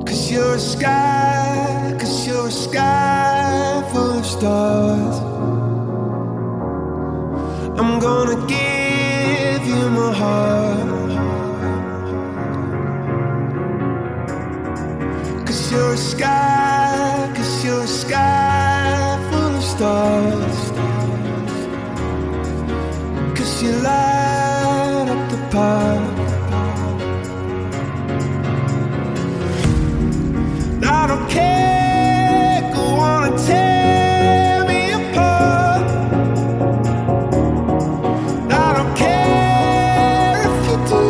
'Cause you're a sky, 'cause you're a sky full of stars. I'm gonna give you my heart. 'Cause you're a sky, 'cause you're a sky full of stars. 'Cause you light up the path. I don't care, go on and tear me apart. I don't care if you do.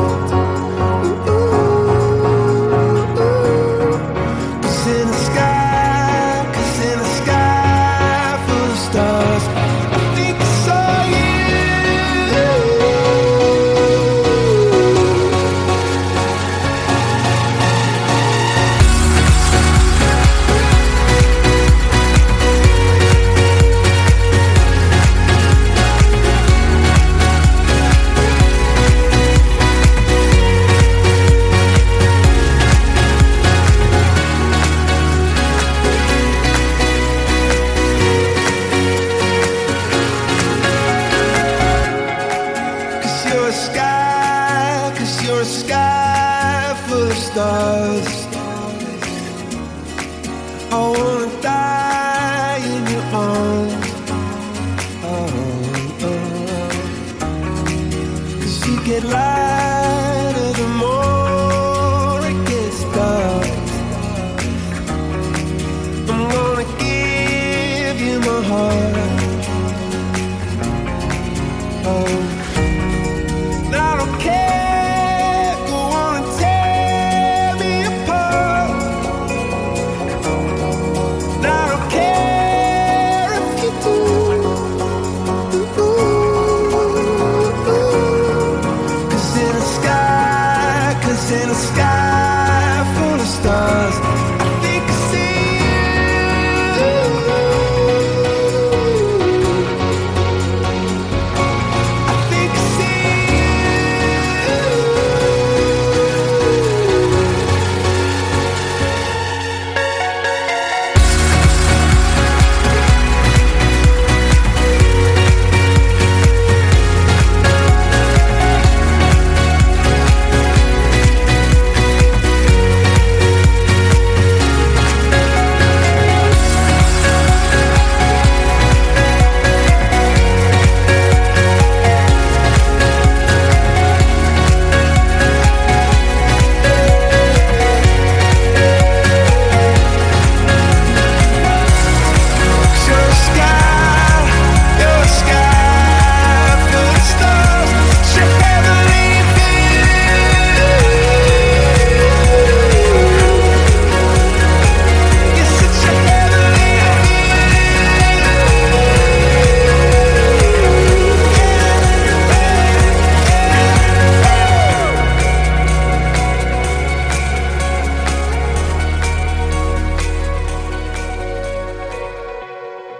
'Cause in the sky, 'cause in the sky full of stars, I think I saw you. You're a sky full of stars. I wanna die in your arms. Oh, oh. 'Cause you get lighter the more it gets dark. I'm gonna give you my heart. Oh, I don't care. In the sky